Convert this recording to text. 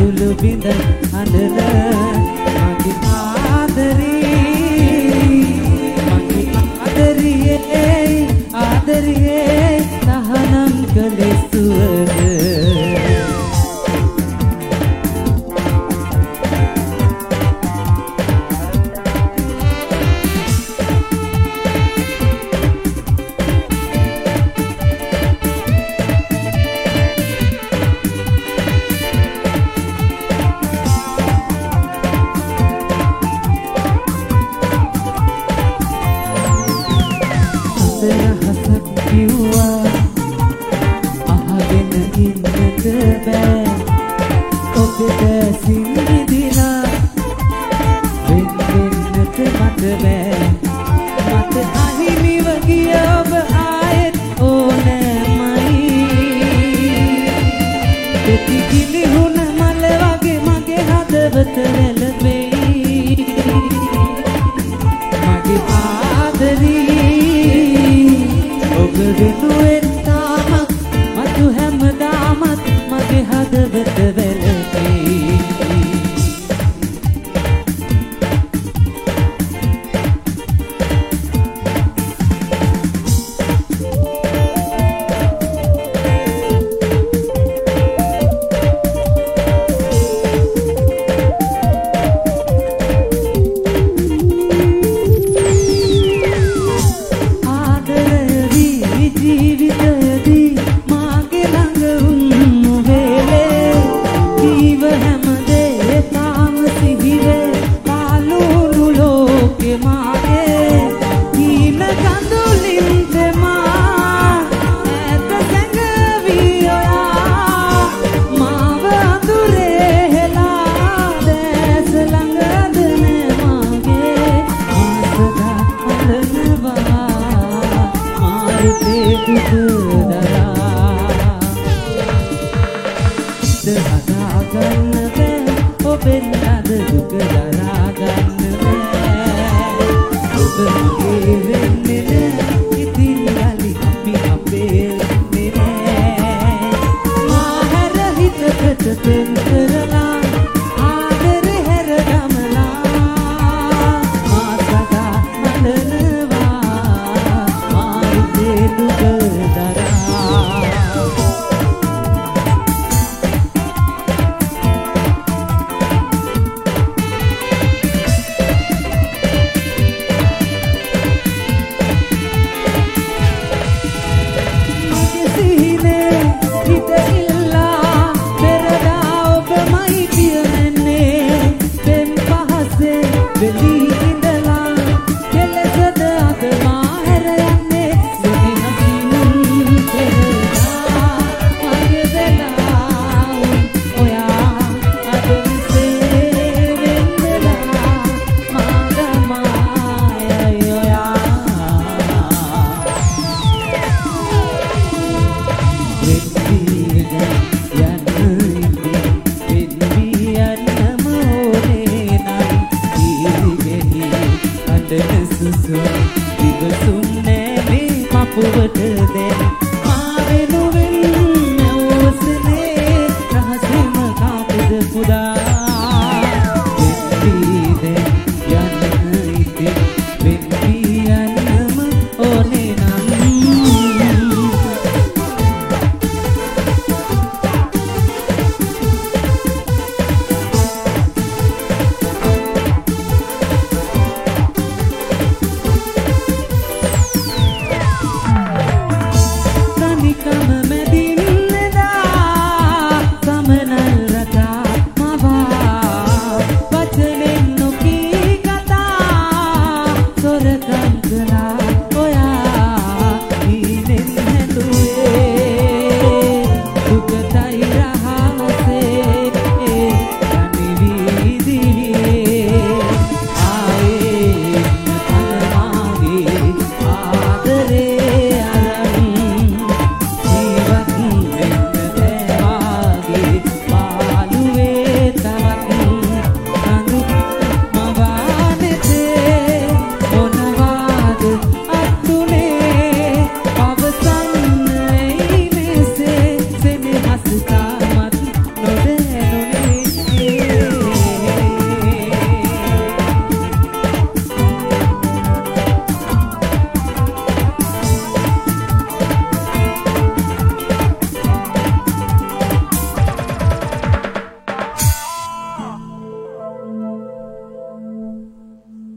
සුළු බිඳ අඬන මගේ ආදරියේ තහනම් කළේ සුවඳ අහගෙන ඉන්නට බෑ ඔබට සිංහිදිලා වෙන්නට මට බෑ මට අහිමිව ගිය ඔබ ආයෙත් ඕනෑමයි දෙති කිලිහුණ මල වගේ මගේ හදවත වැළපෙයි මගේ ආදරී ඔබ වෙනුවෙන් තාමත් මතු හැමදාමත් මගේ හදවත වැළපෙයි ජීවිතයදී මාගේ ළඟ වුණු වේලේ ජීව හැමදේ තාම සිහිවේ පාළුණු ලෝකේ මාගේ දීන කඳුලින් දෙමා ඈත සැඟවී ඔයා මාව අඳුරේ හෙලා දැස ළඟද නෑ මාගේ ආසදා අලනවා දරා ගන්න බෑ ඔබෙන් අද දුක දරා ගන්න බෑ ඔබ මගේ වෙන්නේ නෑ ඉතින් යලි අපි අපේ වෙන්නේ නෑ මා හැර හිතකට තෙන් කරලා ආදර හැර ගමලා මා සදා මලනවා මාරුතේ දුක දිවසුම් නෑනේ මපුවට දැන් මා වෙනුවෙන් නැවසනේ රහසෙම කාටද පුදා